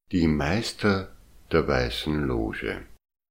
Die Meister der Weißen Loge.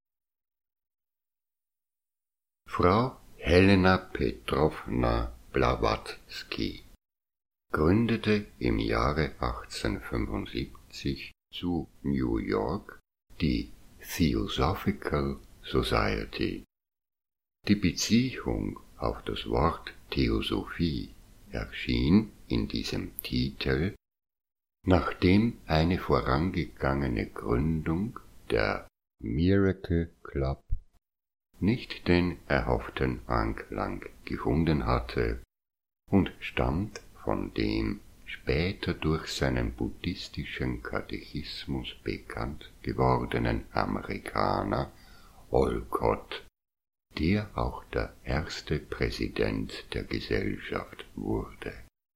Frau Helena Petrowna Blavatsky gründete im Jahre 1875 zu New York die Theosophical Society. Die Beziehung auf das Wort Theosophie erschien in diesem Titel, nachdem eine vorangegangene Gründung, der Miracle Club, nicht den erhofften Anklang gefunden hatte und stammt von dem später durch seinen buddhistischen Katechismus bekannt gewordenen Amerikaner Olcott, der auch der erste Präsident der Gesellschaft wurde.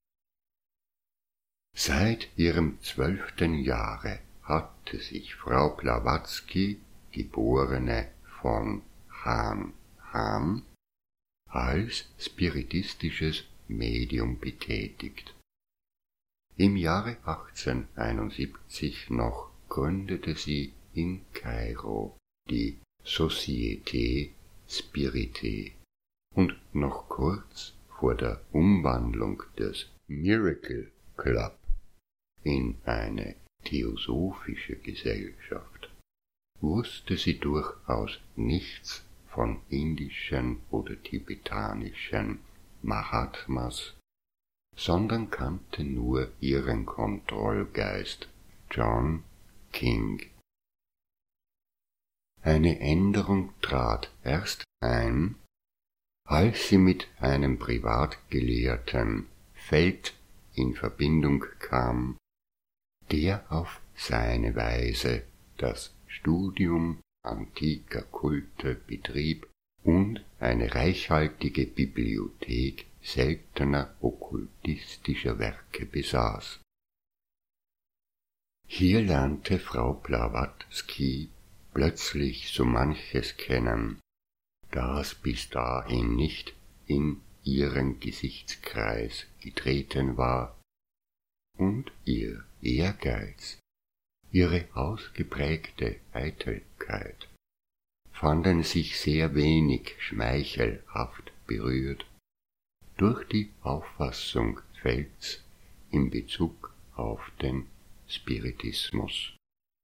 Seit ihrem 12. Jahre hatte sich Frau Blavatsky, geborene von Hahn, als spiritistisches Medium betätigt. Im Jahre 1871 noch gründete sie in Kairo die Société Spiritée und noch kurz vor der Umwandlung des Miracle Club in eine theosophische Gesellschaft wusste sie durchaus nichts von indischen oder tibetanischen Mahatmas, sondern kannte nur ihren Kontrollgeist John King. Eine Änderung trat erst ein, als sie mit einem Privatgelehrten Feld in Verbindung kam, der auf seine Weise das Studium antiker Kulte betrieb und eine reichhaltige Bibliothek seltener okkultistischer Werke besaß. Hier lernte Frau Blavatsky plötzlich so manches kennen, das bis dahin nicht in ihren Gesichtskreis getreten war, und ihr Ehrgeiz, ihre ausgeprägte Eitelkeit fanden sich sehr wenig schmeichelhaft berührt durch die Auffassung Felds in Bezug auf den Spiritismus.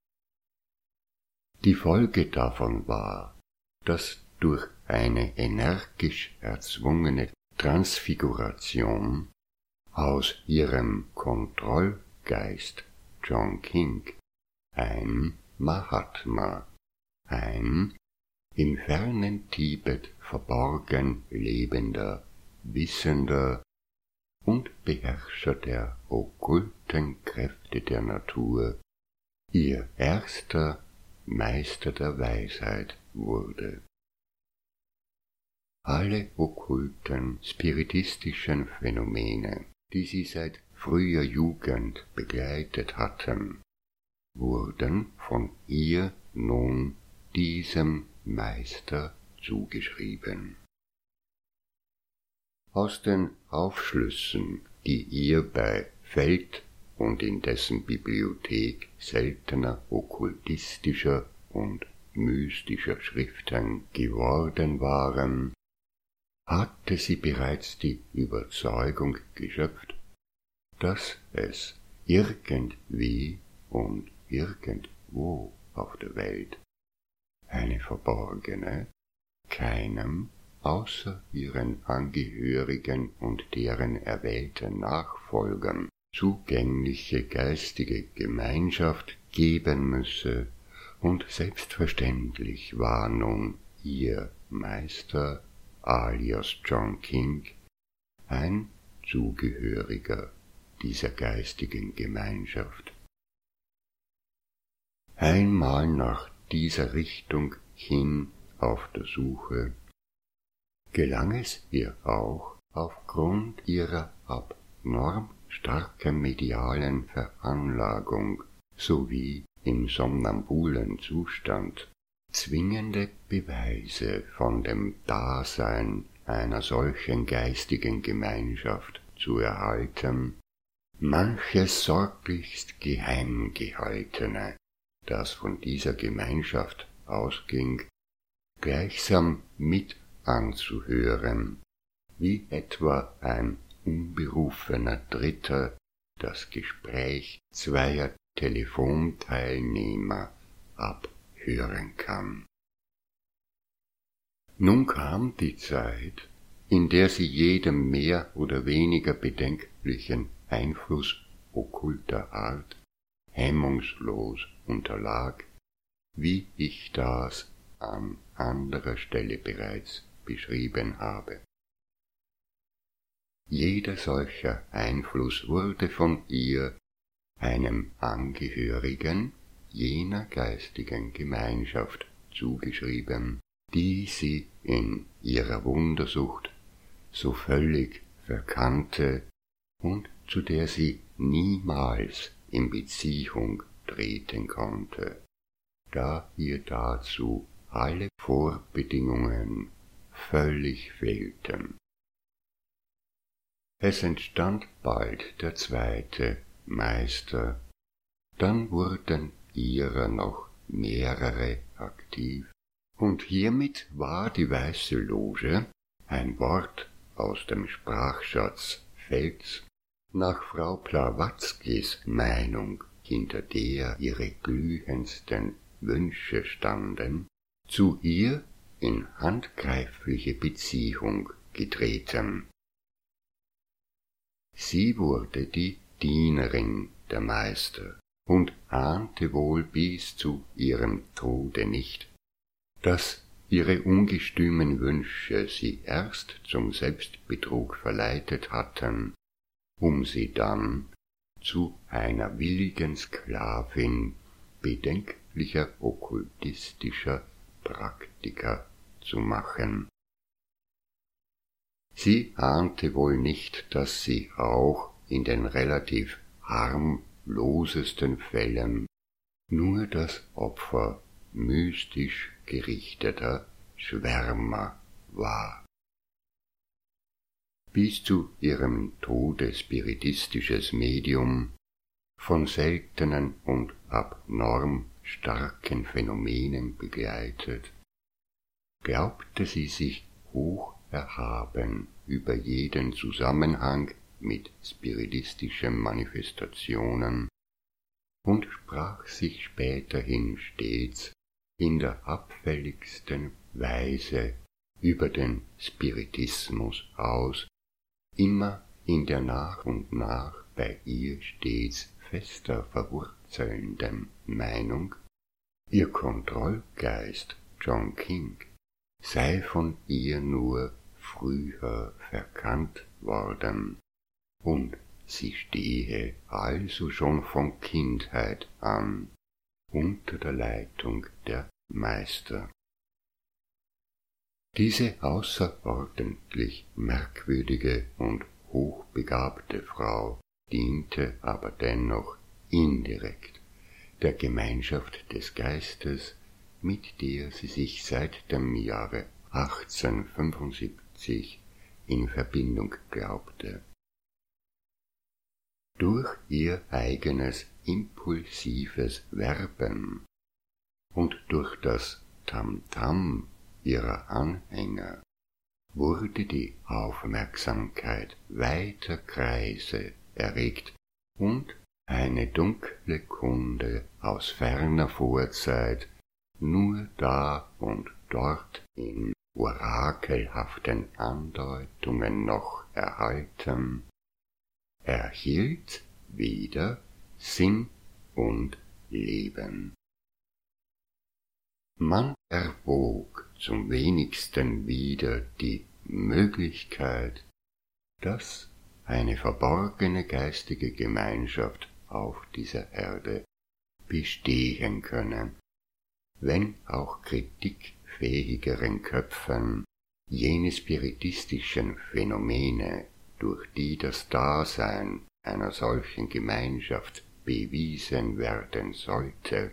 Die Folge davon war, dass durch eine energisch erzwungene Transfiguration aus ihrem Kontrollgeist John King ein Mahatma, ein im fernen Tibet verborgen lebender, wissender und Beherrscher der okkulten Kräfte der Natur, ihr erster Meister der Weisheit wurde. Alle okkulten, spiritistischen Phänomene, die sie seit früher Jugend begleitet hatten, wurden von ihr nun diesem Meister zugeschrieben. Aus den Aufschlüssen, die ihr bei Feld und in dessen Bibliothek seltener okkultistischer und mystischer Schriften geworden waren, hatte sie bereits die Überzeugung geschöpft, dass es irgendwie und irgendwo auf der Welt eine verborgene, keinem außer ihren Angehörigen und deren erwählten Nachfolgern zugängliche geistige Gemeinschaft geben müsse, und selbstverständlich war nun ihr Meister alias John King ein Zugehöriger dieser geistigen Gemeinschaft. Einmal nach dieser Richtung hin auf der Suche, gelang es ihr auch aufgrund ihrer abnorm starken medialen Veranlagung sowie im somnambulen Zustand zwingende Beweise von dem Dasein einer solchen geistigen Gemeinschaft zu erhalten, manches sorglichst geheim gehaltene das von dieser Gemeinschaft ausging, gleichsam mit anzuhören, wie etwa ein unberufener Dritter das Gespräch zweier Telefonteilnehmer abhören kann. Nun kam die Zeit, in der sie jedem mehr oder weniger bedenklichen Einfluss okkulter Art hemmungslos unterlag, wie ich das an anderer Stelle bereits beschrieben habe. Jeder solcher Einfluss wurde von ihr einem Angehörigen jener geistigen Gemeinschaft zugeschrieben, die sie in ihrer Wundersucht so völlig verkannte und zu der sie niemals in Beziehung treten konnte, da ihr dazu alle Vorbedingungen völlig fehlten. Es entstand bald der zweite Meister, dann wurden ihrer noch mehrere aktiv, und hiermit war die Weiße Loge, ein Wort aus dem Sprachschatz Fels, nach Frau Blavatsky's Meinung, hinter der ihre glühendsten Wünsche standen, zu ihr in handgreifliche Beziehung getreten. Sie wurde die Dienerin der Meister und ahnte wohl bis zu ihrem Tode nicht, dass ihre ungestümen Wünsche sie erst zum Selbstbetrug verleitet hatten, um sie dann zu einer willigen Sklavin bedenklicher okkultistischer Praktika zu machen. Sie ahnte wohl nicht, dass sie auch in den relativ harmlosesten Fällen nur das Opfer mystisch gerichteter Schwärmer war. Bis zu ihrem Tode spiritistisches Medium, von seltenen und abnorm starken Phänomenen begleitet, glaubte sie sich hoch erhaben über jeden Zusammenhang mit spiritistischen Manifestationen und sprach sich späterhin stets in der abfälligsten Weise über den Spiritismus aus, immer in der nach und nach bei ihr stets fester verwurzelnden Meinung, ihr Kontrollgeist John King sei von ihr nur früher verkannt worden, und sie stehe also schon von Kindheit an unter der Leitung der Meister. Diese außerordentlich merkwürdige und hochbegabte Frau diente aber dennoch indirekt der Gemeinschaft des Geistes, mit der sie sich seit dem Jahre 1875 in Verbindung glaubte. Durch ihr eigenes impulsives Werben und durch das Tamtam ihrer Anhänger wurde die Aufmerksamkeit weiter Kreise erregt und eine dunkle Kunde aus ferner Vorzeit, nur da und dort in orakelhaften Andeutungen noch erhalten, erhielt wieder Sinn und Leben. Man erwog zum wenigsten wieder die Möglichkeit, dass eine verborgene geistige Gemeinschaft auf dieser Erde bestehen könne, wenn auch kritikfähigeren Köpfen jene spiritistischen Phänomene, durch die das Dasein einer solchen Gemeinschaft bewiesen werden sollte,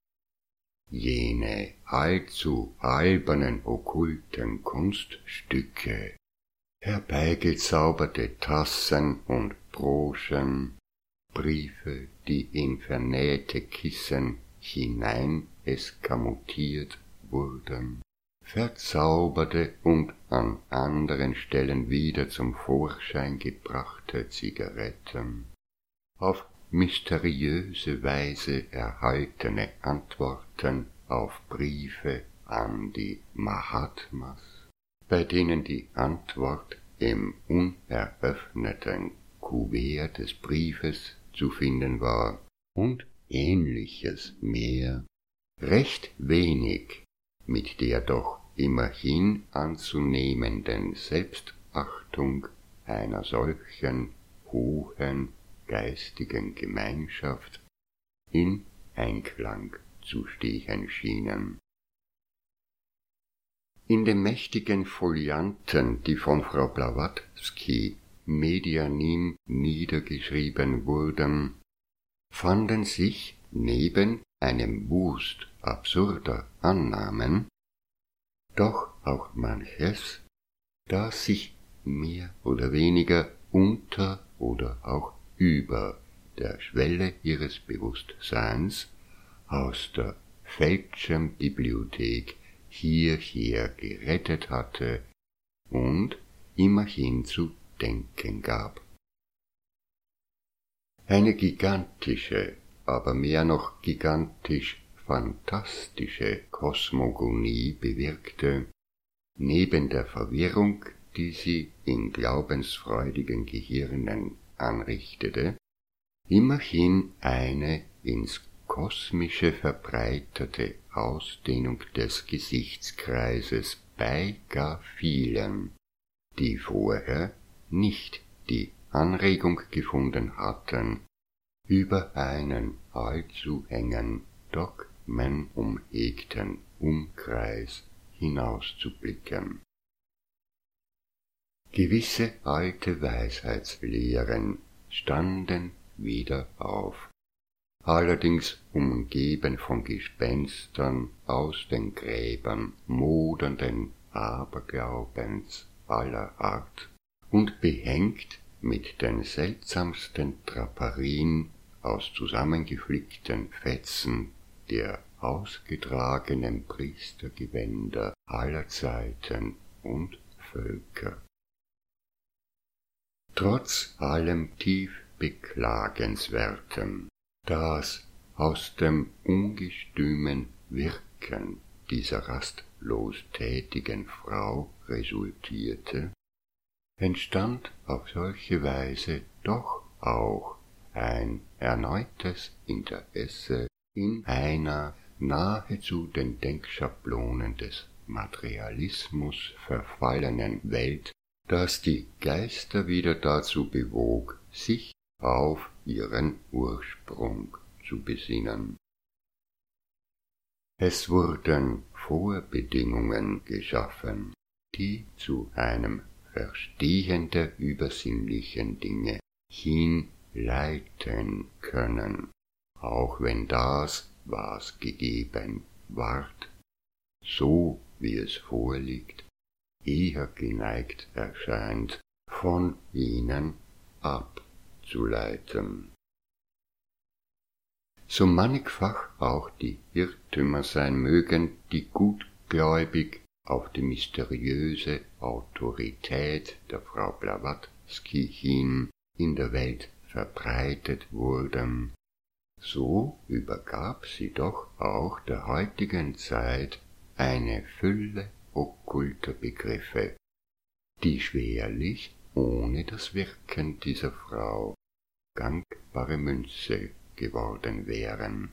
jene allzu albernen okkulten Kunststücke, herbeigezauberte Tassen und Broschen, Briefe, die in vernähte Kissen hinein eskamutiert wurden, verzauberte und an anderen Stellen wieder zum Vorschein gebrachte Zigaretten, auf mysteriöse Weise erhaltene Antworten auf Briefe an die Mahatmas, bei denen die Antwort im uneröffneten Kuvert des Briefes zu finden war, und Ähnliches mehr, recht wenig mit der doch immerhin anzunehmenden Selbstachtung einer solchen hohen geistigen Gemeinschaft in Einklang zu stehen schienen. In den mächtigen Folianten, die von Frau Blavatsky medianim niedergeschrieben wurden, fanden sich neben einem Wust absurder Annahmen doch auch manches, das sich mehr oder weniger unter oder auch über der Schwelle ihres Bewusstseins aus der Fälschenbibliothek hierher gerettet hatte und immerhin zu denken gab. Eine gigantische, aber mehr noch gigantisch fantastische Kosmogonie bewirkte, neben der Verwirrung, die sie in glaubensfreudigen Gehirnen anrichtete, immerhin eine ins Kosmische verbreitete Ausdehnung des Gesichtskreises bei gar vielen, die vorher nicht die Anregung gefunden hatten, über einen allzu engen, dogmenumhegten Umkreis hinauszublicken. Gewisse alte Weisheitslehren standen wieder auf, allerdings umgeben von Gespenstern aus den Gräbern modernden Aberglaubens aller Art und behängt mit den seltsamsten Draperien aus zusammengeflickten Fetzen der ausgetragenen Priestergewänder aller Zeiten und Völker. Trotz allem tief Beklagenswerten, das aus dem ungestümen Wirken dieser rastlos tätigen Frau resultierte, entstand auf solche Weise doch auch ein erneutes Interesse in einer nahezu den Denkschablonen des Materialismus verfallenen Welt, das die Geister wieder dazu bewog, sich auf ihren Ursprung zu besinnen. Es wurden Vorbedingungen geschaffen, die zu einem Verstehen der übersinnlichen Dinge hinleiten können, auch wenn das, was gegeben ward, so wie es vorliegt, eher geneigt erscheint, von ihnen abzuleiten. So mannigfach auch die Irrtümer sein mögen, die gutgläubig auf die mysteriöse Autorität der Frau Blavatsky hin in der Welt verbreitet wurden, so übergab sie doch auch der heutigen Zeit eine Fülle okkulter Begriffe, die schwerlich ohne das Wirken dieser Frau gangbare Münze geworden wären.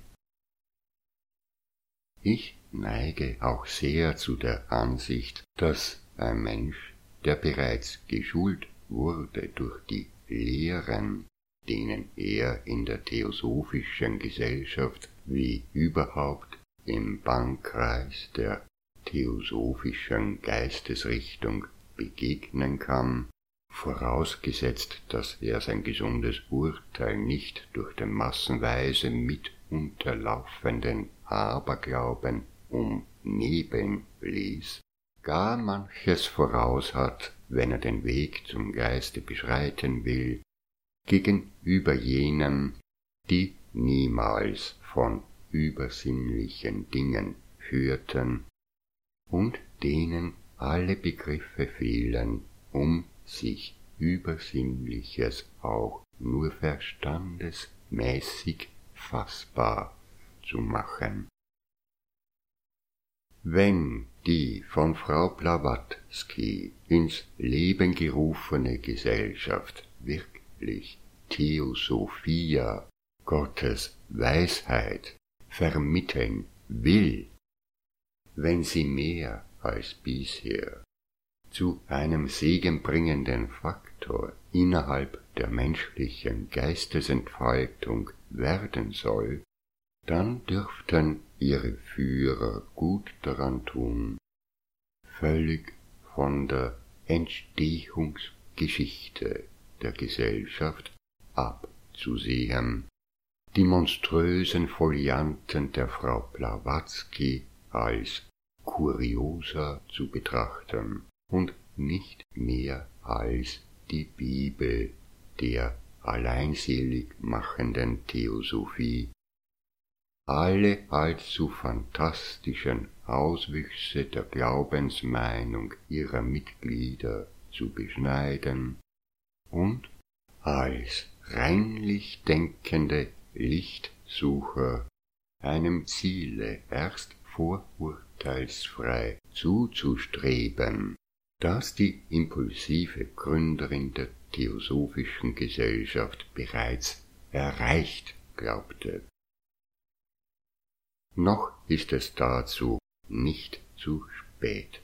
Ich neige auch sehr zu der Ansicht, dass ein Mensch, der bereits geschult wurde durch die Lehren, denen er in der theosophischen Gesellschaft wie überhaupt im Bannkreis der theosophischen Geistesrichtung begegnen kann, vorausgesetzt, dass er sein gesundes Urteil nicht durch den massenweise mitunterlaufenden Aberglauben umnebeln ließ, gar manches voraus hat, wenn er den Weg zum Geiste beschreiten will, gegenüber jenen, die niemals von übersinnlichen Dingen führten und denen alle Begriffe fehlen, sich Übersinnliches auch nur verstandesmäßig fassbar zu machen. Wenn die von Frau Blavatsky ins Leben gerufene Gesellschaft wirklich Theosophia, Gottes Weisheit, vermitteln will, wenn sie mehr als bisher zu einem segenbringenden Faktor innerhalb der menschlichen Geistesentfaltung werden soll, dann dürften ihre Führer gut daran tun, völlig von der Entstehungsgeschichte der Gesellschaft abzusehen, die monströsen Folianten der Frau Blavatsky als Kuriosa zu betrachten und nicht mehr als die Bibel der alleinselig machenden Theosophie, alle allzu fantastischen Auswüchse der Glaubensmeinung ihrer Mitglieder zu beschneiden und als reinlich denkende Lichtsucher einem Ziele erst vorurteilsfrei zuzustreben, das die impulsive Gründerin der Theosophischen Gesellschaft bereits erreicht glaubte. Noch ist es dazu nicht zu spät.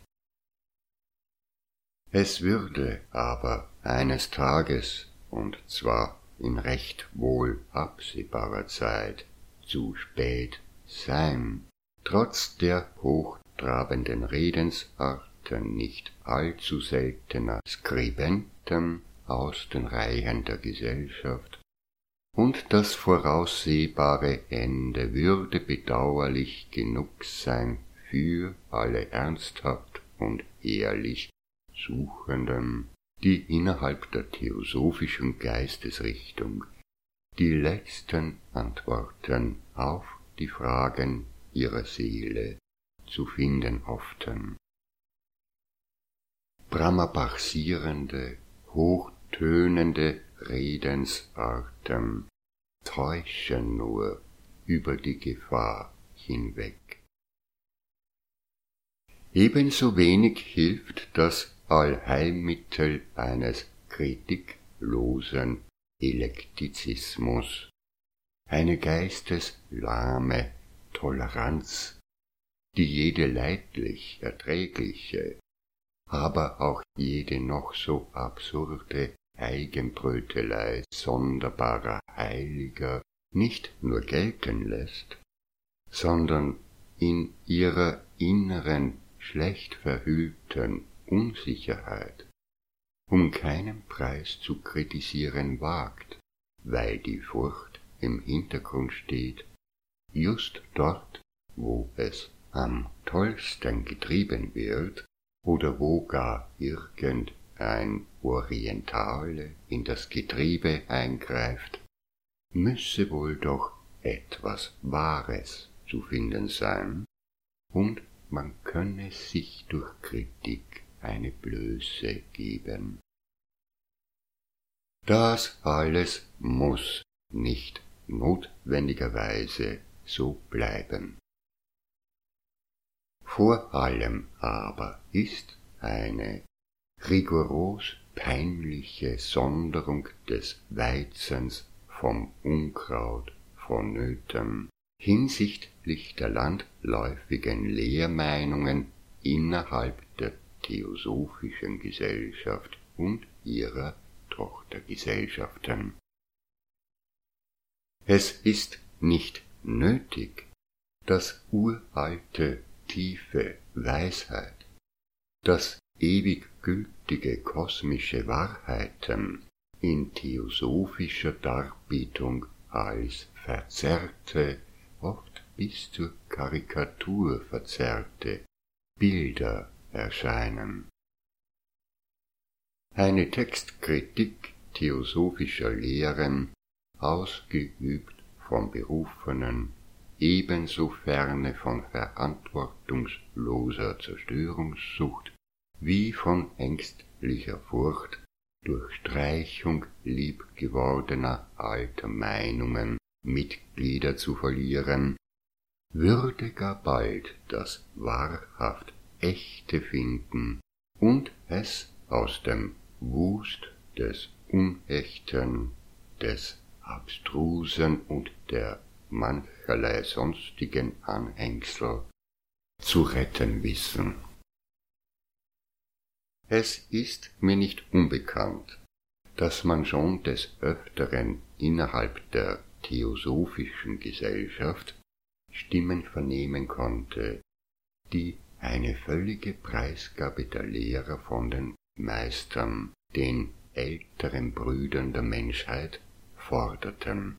Es würde aber eines Tages, und zwar in recht wohl absehbarer Zeit, zu spät sein, trotz der hochtrabenden Redensarten nicht allzu seltener Skribenten aus den Reihen der Gesellschaft, und das voraussehbare Ende würde bedauerlich genug sein für alle ernsthaft und ehrlich Suchenden, die innerhalb der theosophischen Geistesrichtung die letzten Antworten auf die Fragen ihrer Seele zu finden hofften. Brahmabachsierende, hochtönende Redensarten täuschen nur über die Gefahr hinweg. Ebenso wenig hilft das Allheilmittel eines kritiklosen Elektizismus, eine geisteslahme Toleranz, die jede leidlich erträgliche, aber auch jede noch so absurde Eigenbrötelei sonderbarer Heiliger nicht nur gelten lässt, sondern in ihrer inneren, schlecht verhüllten Unsicherheit um keinen Preis zu kritisieren wagt, weil die Furcht im Hintergrund steht, just dort, wo es am tollsten getrieben wird oder wo gar irgendein Orientale in das Getriebe eingreift, müsse wohl doch etwas Wahres zu finden sein, und man könne sich durch Kritik eine Blöße geben. Das alles muss nicht notwendigerweise so bleiben. Vor allem aber ist eine rigoros peinliche Sonderung des Weizens vom Unkraut vonnöten, hinsichtlich der landläufigen Lehrmeinungen innerhalb der Theosophischen Gesellschaft und ihrer Tochtergesellschaften. Es ist nicht nötig, das uralte, tiefe Weisheit, das ewig gültige kosmische Wahrheiten in theosophischer Darbietung als verzerrte, oft bis zur Karikatur verzerrte Bilder erscheinen. Eine Textkritik theosophischer Lehren, ausgeübt von Berufenen, ebenso ferne von verantwortungsloser Zerstörungssucht wie von ängstlicher Furcht, durch Streichung liebgewordener alter Meinungen Mitglieder zu verlieren, würde gar bald das wahrhaft Echte finden und es aus dem Wust des Unechten, des Abstrusen und der mancherlei sonstigen Anhängsel zu retten wissen. Es ist mir nicht unbekannt, dass man schon des Öfteren innerhalb der theosophischen Gesellschaft Stimmen vernehmen konnte, die eine völlige Preisgabe der Lehrer von den Meistern, den älteren Brüdern der Menschheit, forderten.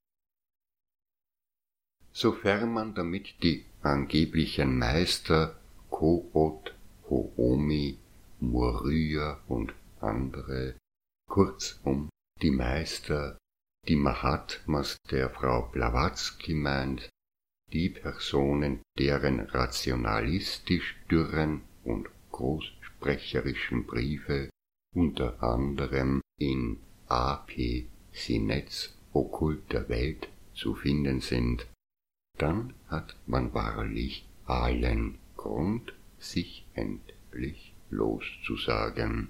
Sofern man damit die angeblichen Meister Koot, Hoomi, Murrya und andere, kurzum die Meister, die Mahatmas der Frau Blavatsky meint, die Personen, deren rationalistisch dürren und großsprecherischen Briefe unter anderem in A.P. Sinets Okkulter Welt zu finden sind, dann hat man wahrlich allen Grund, sich endlich loszusagen.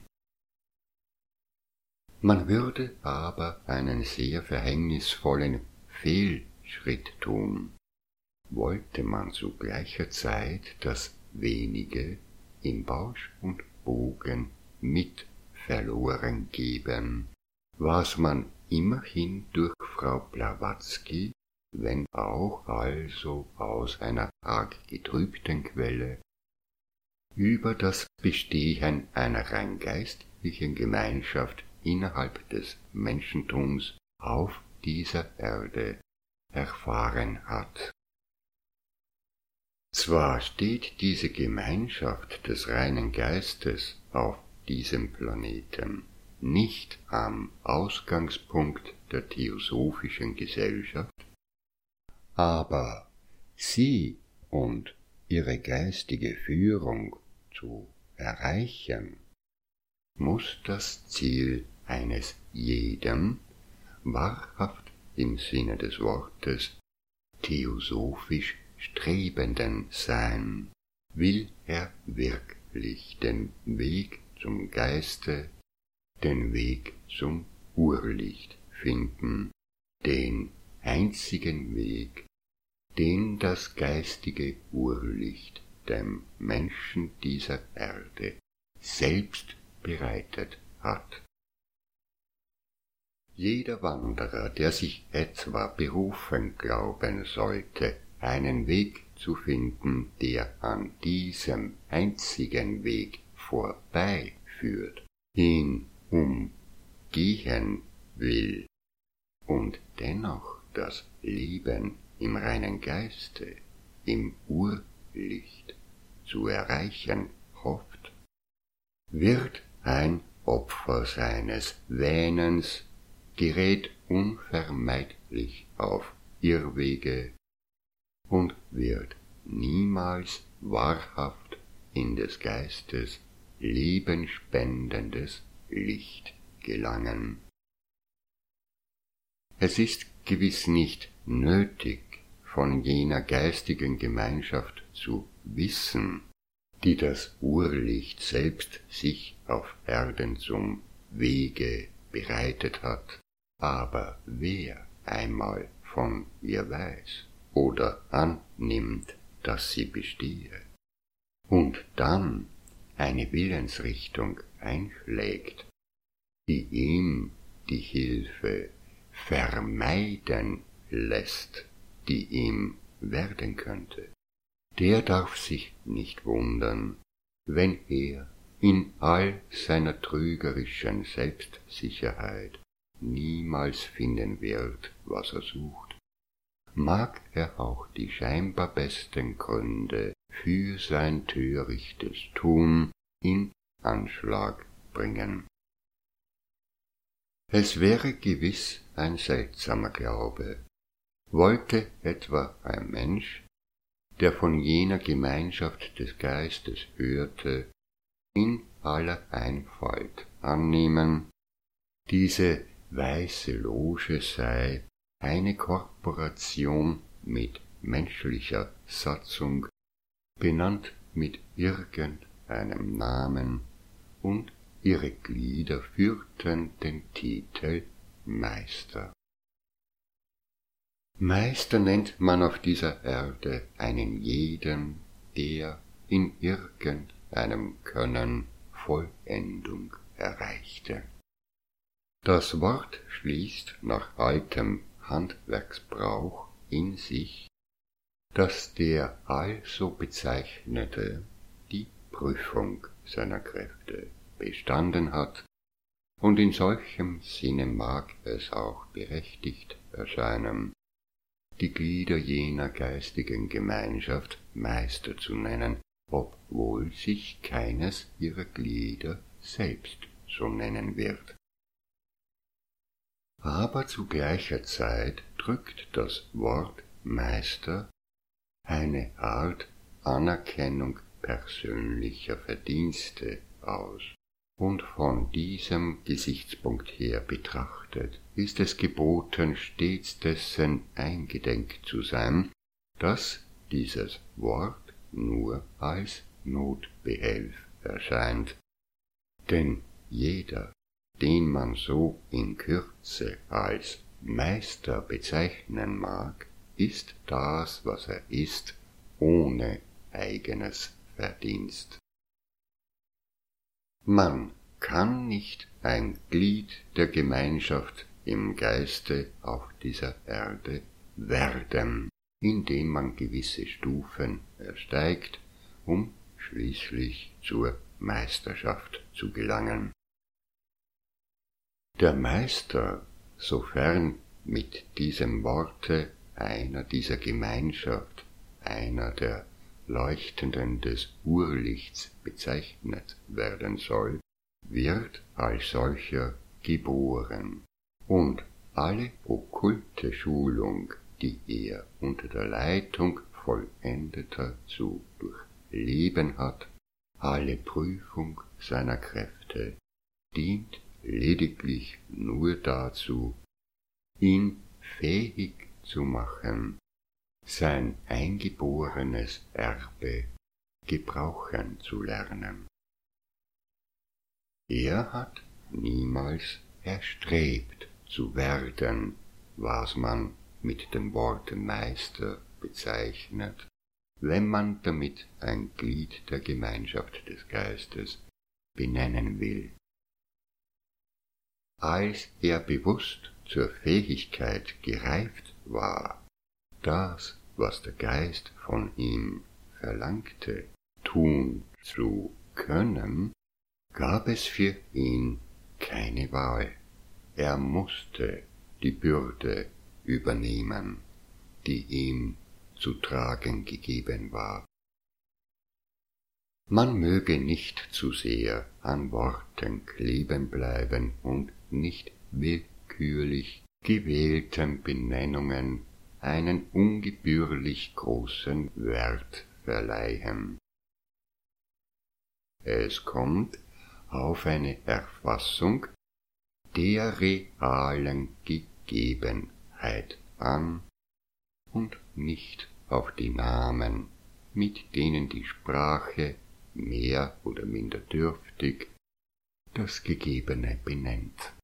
Man würde aber einen sehr verhängnisvollen Fehlschritt tun, wollte man zu gleicher Zeit das Wenige im Bausch und Bogen mit verloren geben, was man immerhin durch Frau Blavatsky, wenn auch also aus einer arg getrübten Quelle, über das Bestehen einer rein geistlichen Gemeinschaft innerhalb des Menschentums auf dieser Erde erfahren hat. Zwar steht diese Gemeinschaft des reinen Geistes auf diesem Planeten nicht am Ausgangspunkt der theosophischen Gesellschaft, aber sie und ihre geistige Führung zu erreichen, muss das Ziel eines jedem, wahrhaft im Sinne des Wortes, theosophisch Strebenden sein, will er wirklich den Weg zum Geiste, den Weg zum Urlicht finden, den einzigen Weg, den das geistige Urlicht dem Menschen dieser Erde selbst bereitet hat. Jeder Wanderer, der sich etwa berufen glauben sollte, einen Weg zu finden, der an diesem einzigen Weg vorbeiführt, ihn umgehen will und dennoch das Leben im reinen Geiste, im Urlicht zu erreichen hofft, wird ein Opfer seines Wähnens, gerät unvermeidlich auf Irrwege und wird niemals wahrhaft in des Geistes lebenspendendes Licht gelangen. Es ist gewiss nicht nötig, von jener geistigen Gemeinschaft zu wissen, die das Urlicht selbst sich auf Erden zum Wege bereitet hat, aber wer einmal von ihr weiß oder annimmt, dass sie bestehe, und dann eine Willensrichtung einschlägt, die ihm die Hilfe vermeiden lässt, die ihm werden könnte, der darf sich nicht wundern, wenn er in all seiner trügerischen Selbstsicherheit niemals finden wird, was er sucht, mag er auch die scheinbar besten Gründe für sein törichtes Tun in Anschlag bringen. Es wäre gewiss ein seltsamer Glaube, Wollte etwa ein Mensch, der von jener Gemeinschaft des Geistes hörte, in aller Einfalt annehmen, diese weiße Loge sei eine Korporation mit menschlicher Satzung, benannt mit irgendeinem Namen, und ihre Glieder führten den Titel Meister. Meister nennt man auf dieser Erde einen jeden, der in irgendeinem Können Vollendung erreichte. Das Wort schließt nach altem Handwerksbrauch in sich, dass der also Bezeichnete die Prüfung seiner Kräfte bestanden hat, und in solchem Sinne mag es auch berechtigt erscheinen, die Glieder jener geistigen Gemeinschaft Meister zu nennen, obwohl sich keines ihrer Glieder selbst so nennen wird. Aber zu gleicher Zeit drückt das Wort Meister eine Art Anerkennung persönlicher Verdienste aus. Und von diesem Gesichtspunkt her betrachtet, ist es geboten, stets dessen eingedenk zu sein, dass dieses Wort nur als Notbehelf erscheint. Denn jeder, den man so in Kürze als Meister bezeichnen mag, ist das, was er ist, ohne eigenes Verdienst. Man kann nicht ein Glied der Gemeinschaft im Geiste auf dieser Erde werden, indem man gewisse Stufen ersteigt, um schließlich zur Meisterschaft zu gelangen. Der Meister, sofern mit diesem Worte einer dieser Gemeinschaft, einer der Leuchtenden des Urlichts bezeichnet werden soll, wird als solcher geboren, und alle okkulte Schulung, die er unter der Leitung Vollendeter zu durchleben hat, alle Prüfung seiner Kräfte, dient lediglich nur dazu, ihn fähig zu machen, sein eingeborenes Erbe gebrauchen zu lernen. Er hat niemals erstrebt zu werden, was man mit dem Worte Meister bezeichnet, wenn man damit ein Glied der Gemeinschaft des Geistes benennen will. Als er bewusst zur Fähigkeit gereift war, das, was der Geist von ihm verlangte, tun zu können, gab es für ihn keine Wahl. Er musste die Bürde übernehmen, die ihm zu tragen gegeben war. Man möge nicht zu sehr an Worten kleben bleiben und nicht willkürlich gewählten Benennungen einen ungebührlich großen Wert verleihen. Es kommt auf eine Erfassung der realen Gegebenheit an und nicht auf die Namen, mit denen die Sprache mehr oder minder dürftig das Gegebene benennt.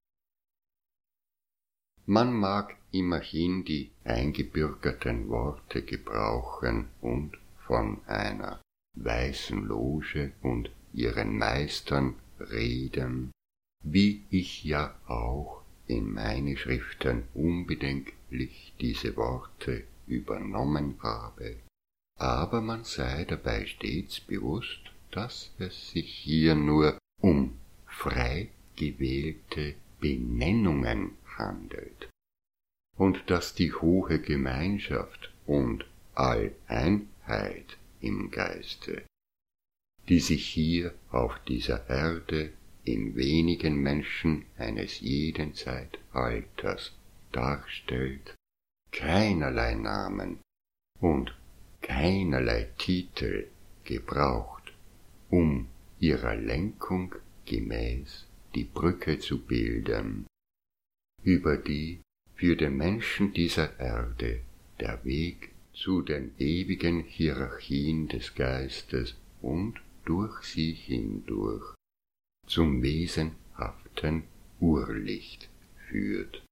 Man mag immerhin die eingebürgerten Worte gebrauchen und von einer weißen Loge und ihren Meistern reden, wie ich ja auch in meine Schriften unbedenklich diese Worte übernommen habe, aber man sei dabei stets bewusst, dass es sich hier nur um frei gewählte Benennungen handelt und dass die hohe Gemeinschaft und Alleinheit im Geiste, die sich hier auf dieser Erde in wenigen Menschen eines jeden Zeitalters darstellt, keinerlei Namen und keinerlei Titel gebraucht, um ihrer Lenkung gemäß die Brücke zu bilden, über die für den Menschen dieser Erde der Weg zu den ewigen Hierarchien des Geistes und durch sie hindurch zum wesenhaften Urlicht führt.